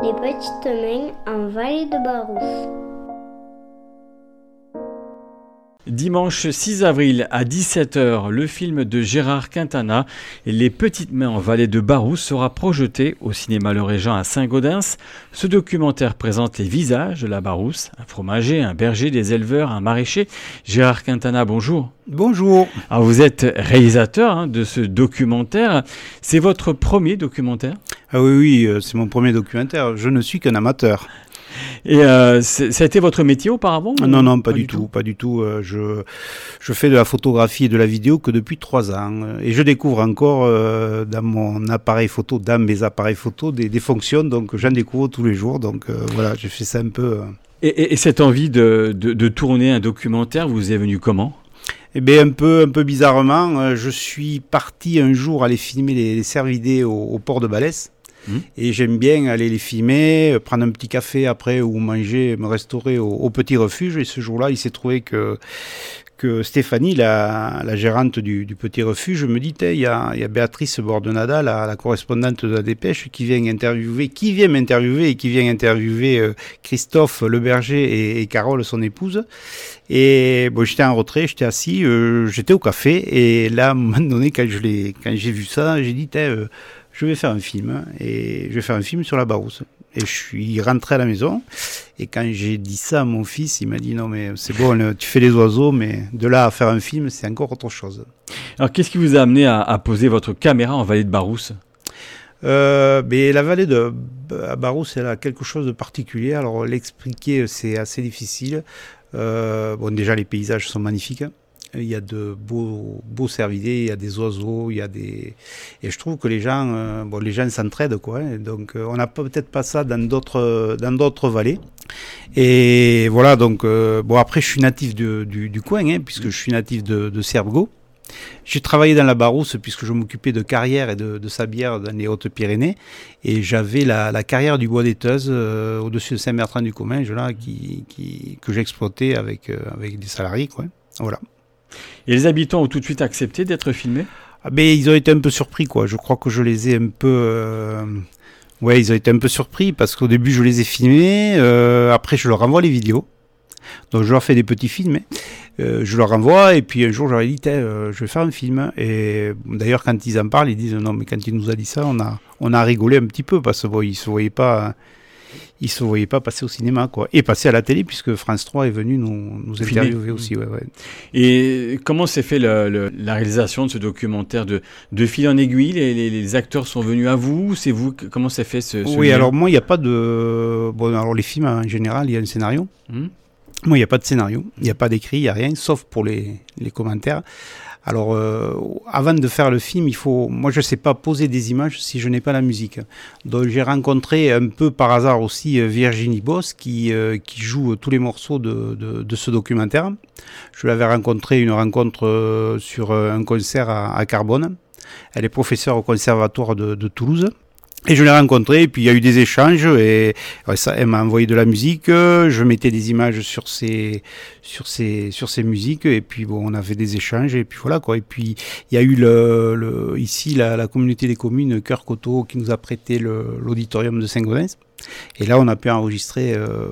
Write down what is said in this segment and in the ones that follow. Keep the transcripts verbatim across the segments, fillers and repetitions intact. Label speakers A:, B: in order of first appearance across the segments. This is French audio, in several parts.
A: Les petites mains en vallée de Barousse.
B: Dimanche six avril à dix-sept heures, le film de Gérard Quintana, Les petites mains en vallée de Barousse, sera projeté au cinéma Le Régent à Saint-Gaudens. Ce documentaire présente les visages de la Barousse, un fromager, un berger, des éleveurs, un maraîcher. Gérard Quintana, bonjour.
C: Bonjour.
B: Alors vous êtes réalisateur hein, de ce documentaire. C'est votre premier documentaire ?
C: Ah oui, oui, c'est mon premier documentaire. Je ne suis qu'un amateur.
B: Et euh, ça a été votre métier auparavant ?
C: Non, non, pas, pas du tout, tout, pas du tout. Euh, je, je fais de la photographie et de la vidéo que depuis trois ans. Et je découvre encore euh, dans mon appareil photo, dans mes appareils photo, des, des fonctions. Donc j'en découvre tous les jours. Donc euh, voilà, j'ai fait ça un peu. Euh...
B: Et, et, et cette envie de, de, de tourner un documentaire, vous est venue comment ?
C: Eh bien, un peu, un peu bizarrement, euh, je suis parti un jour aller filmer les, les cervidés au, au port de Balès. Mmh. Et j'aime bien aller les filmer, prendre un petit café après ou manger, me restaurer au, au petit refuge. Et ce jour-là, il s'est trouvé que, que Stéphanie, la, la gérante du, du petit refuge, me dit il y a, y a Béatrice Bordenada, la, la correspondante de la Dépêche, qui vient interviewer, qui vient m'interviewer et qui vient interviewer euh, Christophe le berger et, et Carole, son épouse. Et bon, j'étais en retrait, j'étais assis, euh, j'étais au café. Et là, à un moment donné, quand, je l'ai, quand j'ai vu ça, j'ai dit euh, je vais faire un film, et je vais faire un film sur la Barousse. Et je suis rentré à la maison, et quand j'ai dit ça à mon fils, il m'a dit non mais c'est bon, tu fais les oiseaux, mais de là à faire un film, c'est encore autre chose.
B: Alors qu'est-ce qui vous a amené à, à poser votre caméra en vallée de Barousse ?
C: Euh, mais la vallée de Barousse, elle a quelque chose de particulier. Alors l'expliquer, c'est assez difficile. Euh, bon, déjà les paysages sont magnifiques. Il y a de beaux, beaux cervidés, il y a des oiseaux, il y a des... Et je trouve que les gens, euh, bon, les gens s'entraident, quoi. Hein, donc, euh, on n'a peut-être pas ça dans d'autres, dans d'autres vallées. Et voilà, donc, euh, bon, après, je suis natif de, du, du coin, hein, puisque je suis natif de, de Cervego. J'ai travaillé dans la Barousse, puisque je m'occupais de carrière et de, de sablière dans les Hautes-Pyrénées. Et j'avais la, la carrière du Bois d'Éteuse, euh, au-dessus de Saint-Bertrand-du-Comminges, là, qui, qui, que j'exploitais avec, euh, avec des salariés, quoi. Voilà.
B: Et les habitants ont tout de suite accepté d'être filmés ?
C: Ah ben, ils ont été un peu surpris, quoi. Je crois que je les ai un peu... Euh... Ouais, ils ont été un peu surpris parce qu'au début, je les ai filmés. Euh, après, je leur renvoie les vidéos. Donc, je leur fais des petits films. Euh, je leur renvoie et puis un jour, je leur ai dit, euh, je vais faire un film. Et d'ailleurs, quand ils en parlent, ils disent, non, mais quand il nous a dit ça, on a, on a rigolé un petit peu parce qu'ils bon, ne se voyaient pas... Hein. Ils ne se voyaient pas passer au cinéma, quoi. Et passer à la télé, puisque France trois est venu nous, nous interviewer aussi. Ouais, ouais.
B: Et comment s'est fait le, le, la réalisation de ce documentaire de, de fil en aiguille ? les, les, les acteurs sont venus à vous ? C'est vous ? Comment s'est fait ce, ce
C: Oui,
B: lien ?
C: alors moi, il n'y a pas de... Bon, alors les films, en général, il y a un scénario. Hum. Moi, il n'y a pas de scénario. Il n'y a pas d'écrit, il n'y a rien, sauf pour les, les commentaires. Alors, euh, avant de faire le film, il faut... Moi, je ne sais pas poser des images si je n'ai pas la musique. Donc, j'ai rencontré un peu par hasard aussi Virginie Boss, qui, euh, qui joue tous les morceaux de, de, de ce documentaire. Je l'avais rencontrée, une rencontre euh, sur un concert à, à Carbone. Elle est professeure au conservatoire de, de Toulouse. Et je l'ai rencontrée, et puis il y a eu des échanges, et ouais, ça, elle m'a envoyé de la musique, je mettais des images sur ces, sur ces, sur ces musiques, et puis bon, on a fait des échanges, et puis voilà, quoi. Et puis, il y a eu le, le, ici, la, la communauté des communes, Cœur Coteau, qui nous a prêté le, l'auditorium de Saint-Gaudens. Et là, on a pu enregistrer euh,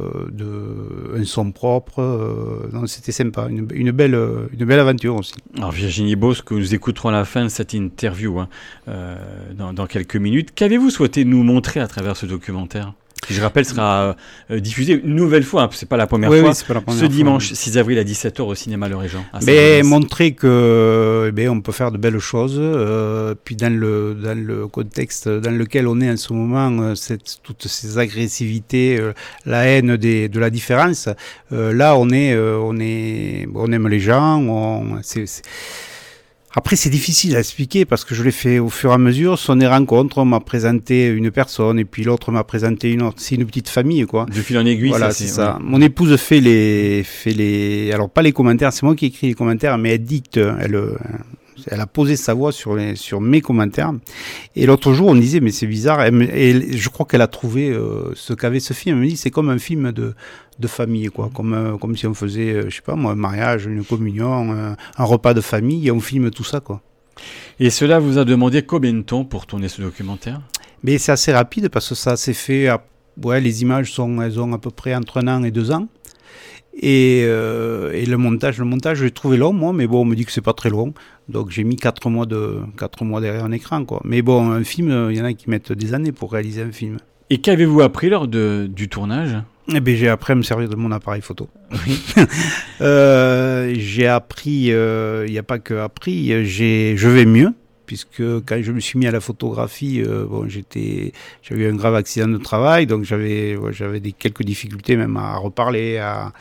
C: de, un son propre. Euh, non, c'était sympa, une, une, belle, une belle aventure aussi.
B: Alors Virginie Boss, que nous écouterons à la fin de cette interview, hein, euh, dans, dans quelques minutes. Qu'avez-vous souhaité nous montrer à travers ce documentaire ? Qui, je rappelle, sera euh, diffusé une nouvelle fois, hein, c'est pas la première
C: oui,
B: fois,
C: oui, c'est pas la première
B: ce
C: fois,
B: dimanche
C: oui.
B: six avril à dix-sept heures au cinéma Le Régent.
C: Mais montrer que, eh bien, on peut faire de belles choses, euh, puis dans le, dans le contexte dans lequel on est en ce moment, cette, toutes ces agressivités, euh, la haine des, de la différence, euh, là on est, euh, on est, on aime les gens, on, c'est, c'est... Après, c'est difficile à expliquer parce que je l'ai fait au fur et à mesure. Sur des rencontres, on m'a présenté une personne et puis l'autre m'a présenté une autre. C'est une petite famille, quoi.
B: De fil en aiguille,
C: voilà,
B: ça,
C: c'est,
B: c'est
C: ça.
B: Ouais.
C: Mon épouse fait les, fait les, alors pas les commentaires, c'est moi qui écris les commentaires, mais elle dicte, elle, elle a posé sa voix sur les, sur mes commentaires. Et l'autre jour, on disait, mais c'est bizarre. Elle me, et je crois qu'elle a trouvé euh, ce qu'avait ce film. Elle me dit, c'est comme un film de, de famille, quoi. Comme, euh, comme si on faisait, euh, je sais pas moi, un mariage, une communion, euh, un repas de famille, et on filme tout ça, quoi.
B: Et cela vous a demandé combien de temps pour tourner ce documentaire ?
C: Mais c'est assez rapide parce que ça s'est fait à ouais, les images sont, elles ont à peu près entre un an et deux ans. Et, euh, et le montage, le montage, je l'ai trouvé long, moi, mais bon, on me dit que c'est pas très long. Donc j'ai mis quatre mois, de, quatre mois derrière un écran, quoi. Mais bon, un film, il y en a qui mettent des années pour réaliser un film.
B: Et qu'avez-vous appris lors de, du tournage ?
C: Eh bien, j'ai appris à me servir de mon appareil photo. Oui. euh, j'ai appris, il euh, n'y a pas que appris, j'ai, je vais mieux, puisque quand je me suis mis à la photographie, euh, bon, j'étais, j'avais eu un grave accident de travail, donc j'avais, ouais, j'avais des, quelques difficultés même à reparler, à,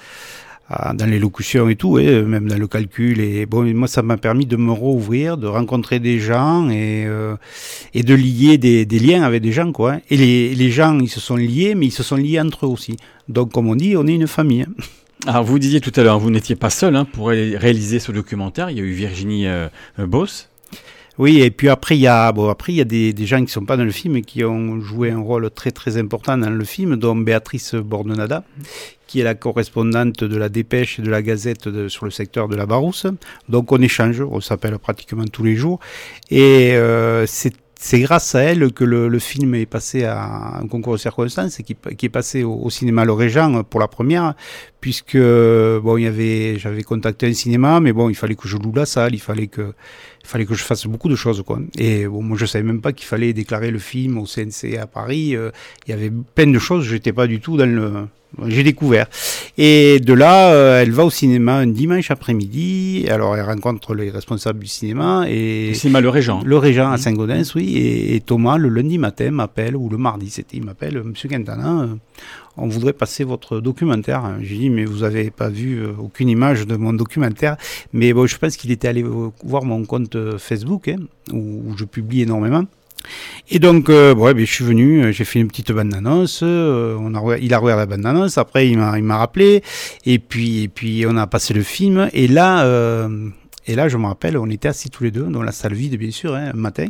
C: à, dans l'élocution et tout, et même dans le calcul. Et bon, moi, ça m'a permis de me rouvrir, de rencontrer des gens et, euh, et de lier des, des liens avec des gens, quoi. Et les, les gens, ils se sont liés, mais ils se sont liés entre eux aussi. Donc, comme on dit, on est une famille.
B: Alors, vous disiez tout à l'heure, vous n'étiez pas seul hein, pour ré- réaliser ce documentaire. Il y a eu Virginie euh, Boss.
C: Oui, et puis après, il y a, bon, après, il y a des, des gens qui ne sont pas dans le film et qui ont joué un rôle très, très important dans le film, dont Béatrice Bordenada, qui est la correspondante de la Dépêche et de la Gazette de, sur le secteur de la Barousse. Donc, on échange, on s'appelle pratiquement tous les jours. Et euh, c'est C'est grâce à elle que le, le film est passé à un concours de circonstances et qui, qui est passé au, au cinéma Le Régent pour la première, puisque bon, il y avait, j'avais contacté un cinéma, mais bon, il fallait que je loue la salle, il fallait que, il fallait que je fasse beaucoup de choses, quoi. Et bon, moi, je savais même pas qu'il fallait déclarer le film au C N C à Paris. Euh, il y avait plein de choses, j'étais pas du tout dans le. J'ai découvert. Et de là, euh, elle va au cinéma un dimanche après-midi. Alors, elle rencontre les responsables du cinéma. Et
B: le cinéma Le Régent.
C: Le Régent à Saint-Gaudens, oui. Et, et Thomas, le lundi matin, m'appelle, ou le mardi, c'était, il m'appelle, Monsieur Quintana, euh, on voudrait passer votre documentaire. J'ai dit, mais vous n'avez pas vu euh, aucune image de mon documentaire. Mais bon, je pense qu'il était allé voir mon compte Facebook, hein, où, où je publie énormément. Et donc, euh, ouais, ben, je suis venu, j'ai fait une petite bande-annonce, euh, on a, il a regardé la bande-annonce, après il m'a, il m'a rappelé, et puis, et puis on a passé le film, et là, euh, et là je me rappelle, on était assis tous les deux, dans la salle vide bien sûr, hein, un matin,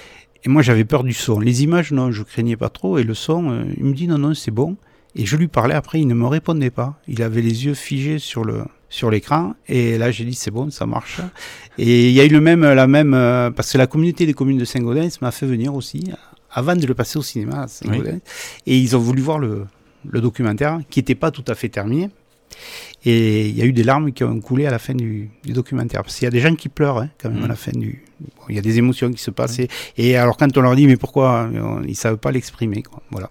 C: et moi j'avais peur du son. Les images, non, je craignais pas trop, et le son, euh, il me dit non, non, c'est bon, et je lui parlais après, il ne me répondait pas, il avait les yeux figés sur le... sur l'écran, et là j'ai dit c'est bon, ça marche. Et il y a eu le même, la même, euh, parce que la communauté des communes de Saint-Gaudens m'a fait venir aussi, avant de le passer au cinéma à Saint-Gaudens, oui. Et ils ont voulu voir le, le documentaire, qui n'était pas tout à fait terminé, et il y a eu des larmes qui ont coulé à la fin du, du documentaire, parce qu'il y a des gens qui pleurent hein, quand même mmh. à la fin du... Bon, il y a des émotions qui se passent, oui. et, et alors quand on leur dit mais pourquoi, ils ne savent pas l'exprimer, quoi. Voilà.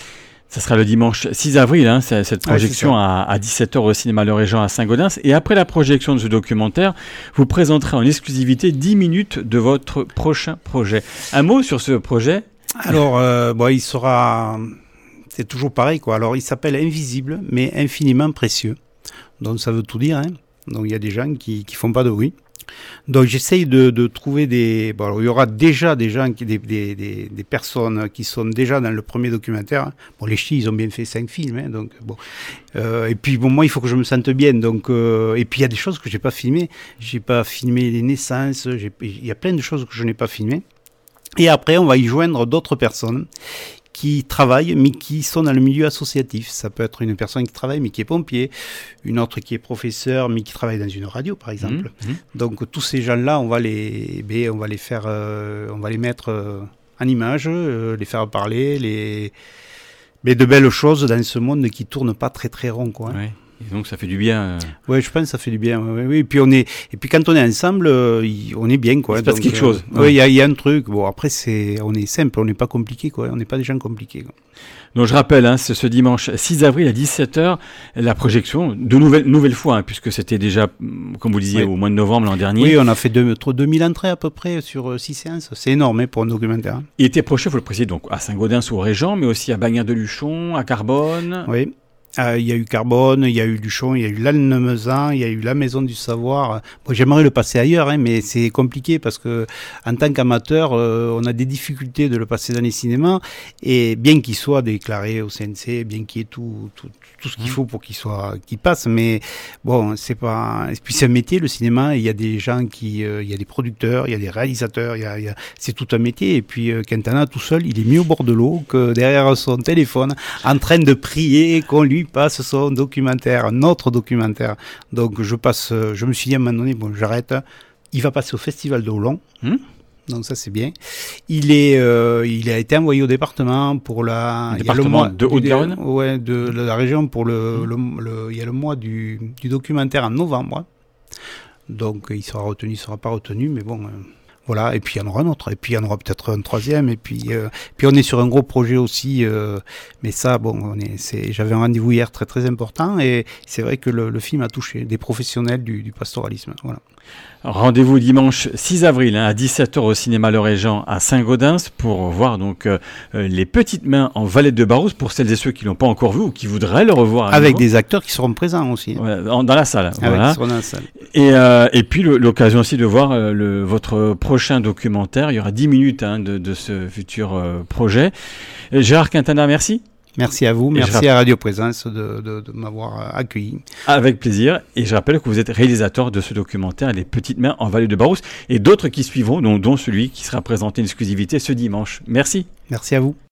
B: Ça sera le dimanche six avril, hein, cette projection ouais, à, à dix-sept heures au cinéma Le Régent à Saint-Gaudens. Et après la projection de ce documentaire, vous présenterez en exclusivité dix minutes de votre prochain projet. Un mot sur ce projet ?
C: Alors, euh, bon, il sera... C'est toujours pareil, quoi. Alors, il s'appelle Invisible, mais infiniment précieux. Donc, ça veut tout dire, hein. Donc, il y a des gens qui ne font pas de bruit. Donc j'essaye de, de trouver des... Bon, alors, il y aura déjà des gens, qui, des, des, des, des personnes qui sont déjà dans le premier documentaire. Bon, les Ch'tis, ils ont bien fait cinq films, hein, donc bon. Euh, et puis bon, moi, il faut que je me sente bien. Donc, euh, et puis il y a des choses que j'ai pas filmées. J'ai pas filmé les naissances. J'ai, il y a plein de choses que je n'ai pas filmées. Et après, on va y joindre d'autres personnes qui travaillent, mais qui sont dans le milieu associatif. Ça peut être une personne qui travaille, mais qui est pompier, une autre qui est professeur, mais qui travaille dans une radio, par exemple. Mmh, mmh. Donc, tous ces gens-là, on va les, ben, on va les faire, euh, on va les mettre euh, en image, euh, les faire parler, les, mais de belles choses dans ce monde qui tourne pas très très rond, quoi. Hein.
B: Ouais. Et donc ça fait du bien. Euh...
C: Ouais, je pense que ça fait du bien. Ouais, ouais. Et puis on est, et puis quand on est ensemble, euh, on est bien, quoi.
B: Il se passe
C: donc,
B: quelque
C: euh,
B: chose.
C: Ouais, il y a, y a un truc. Bon, après c'est, on est simple, on n'est pas compliqué, quoi. On n'est pas des gens compliqués, quoi.
B: Donc je rappelle, hein, c'est ce dimanche six avril à dix-sept heures, la projection, de nouvelle, nouvelle fois, hein, puisque c'était déjà, comme vous disiez, oui. au mois de novembre l'an dernier.
C: Oui, on a fait deux mille entrées à peu près sur euh, six séances. C'est énorme hein, pour un documentaire.
B: Il était projeté, il faut le préciser, donc à Saint-Gaudens ou au Régent, mais aussi à Bagnères-de-Luchon, à Carbone.
C: Oui. Il euh, y a eu Carbone, il y a eu Luchon, il y a eu Lannemezan, il y a eu la Maison du Savoir. Bon, j'aimerais le passer ailleurs, hein, mais c'est compliqué parce que en tant qu'amateur, euh, on a des difficultés de le passer dans les cinémas. Et bien qu'il soit déclaré au C N C, bien qu'il y ait tout, tout, tout ce qu'il faut pour qu'il soit, qu'il passe, mais bon, c'est pas. Et puis c'est un métier, le cinéma. Il y a des gens qui, euh, il y a des producteurs, il y a des réalisateurs, il y a, il y a, c'est tout un métier. Et puis euh, Quintana tout seul, il est mis au bord de l'eau que derrière son téléphone, en train de prier qu'on lui passe son documentaire, notre documentaire. Donc je passe, je me suis dit à un moment donné, bon j'arrête, il va passer au Festival de Hollande, mmh. Donc ça c'est bien. Il est, euh, il a été envoyé au département pour la.
B: Le département
C: il y a le mois,
B: de Haute-Garonne.
C: Ouais, de, de la région pour le, le, le, il y a le mois du, du documentaire en novembre. Donc il sera retenu, il sera pas retenu, mais bon. Euh, Voilà, et puis il y en aura un autre, et puis il y en aura peut-être un troisième, et puis euh, puis on est sur un gros projet aussi, euh, mais ça, bon, on est, c'est, j'avais un rendez-vous hier très très important, et c'est vrai que le, le film a touché des professionnels du, du pastoralisme, voilà.
B: Rendez-vous dimanche six avril hein, à dix-sept heures au cinéma Le Régent à Saint-Gaudens pour voir donc euh, les petites mains en Vallée de Barousse pour celles et ceux qui l'ont pas encore vu ou qui voudraient le revoir.
C: Avec
B: nouveau.
C: des acteurs qui seront présents aussi.
B: Ouais, dans, dans la salle.
C: Avec
B: voilà.
C: qui seront dans la salle.
B: Et, euh, et puis le, l'occasion aussi de voir euh, le, votre prochain documentaire. Il y aura dix minutes hein, de, de ce futur euh, projet. Et Gérard Quintana, merci.
C: Merci à vous, merci
B: rappelle...
C: à Radio Présence de, de, de m'avoir accueilli.
B: Avec plaisir. Et je rappelle que vous êtes réalisateur de ce documentaire, Les Petites Mains en Vallée de Barousse, et d'autres qui suivront, dont, dont celui qui sera présenté en exclusivité ce dimanche. Merci.
C: Merci à vous.